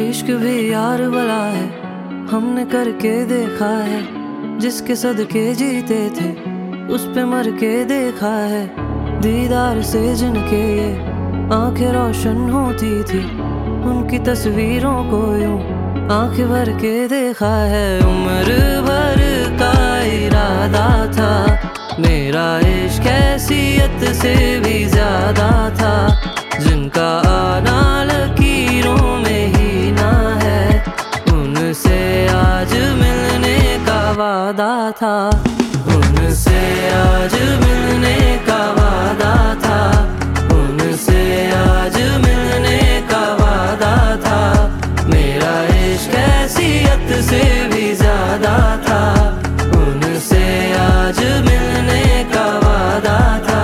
इश्क भी यार वाला है, हमने करके देखा है। जिसके सदके जीते थे उस पे मर के देखा है। दीदार से जिनके ये आंखें रोशन होती थी, उनकी तस्वीरों को यूं आंखें भर के देखा है। उम्र भर का इरादा था मेरा इश्क हैसियत से भी ज्यादा था। जिनका आना लकीरों में ही ना है, उनसे आज मिलने का वादा था। उनसे आज मिलने का वादा था। उनसे आज मिलने का वादा था। मेरा इश्क हैसियत से भी ज्यादा था। उनसे आज मिलने का वादा था।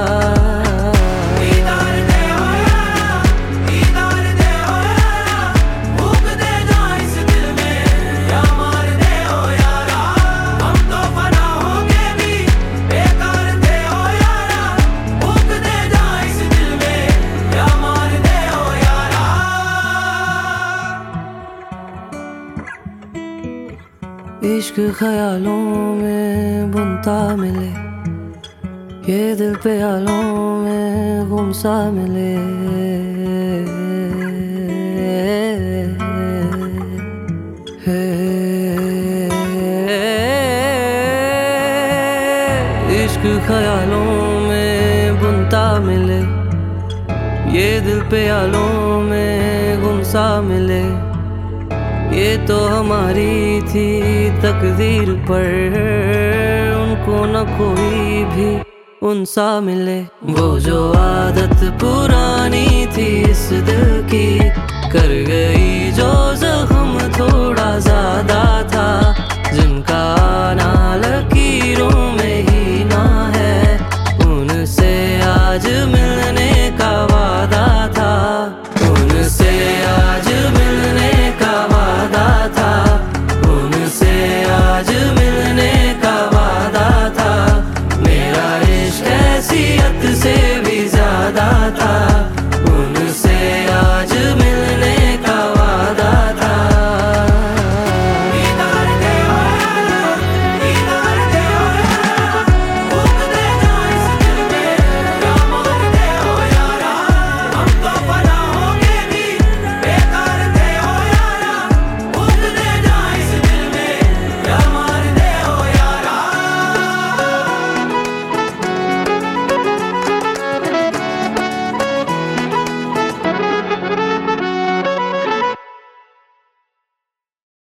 इश्क ख्यालों में बुनता मिले, ये दिल पे हालों में गुमसा मिले। इश्क ख्यालों में बुनता मिले, ये दिल पे हालों में गुमसा मिले। ये तो हमारी थी तकदीर पर, उनको न कोई भी उनसा मिले। वो जो आदत पुरानी थी इस दिल की, कर गई जो जख्म थोड़ा ज्यादा था। जिनका आना लकीरों में ही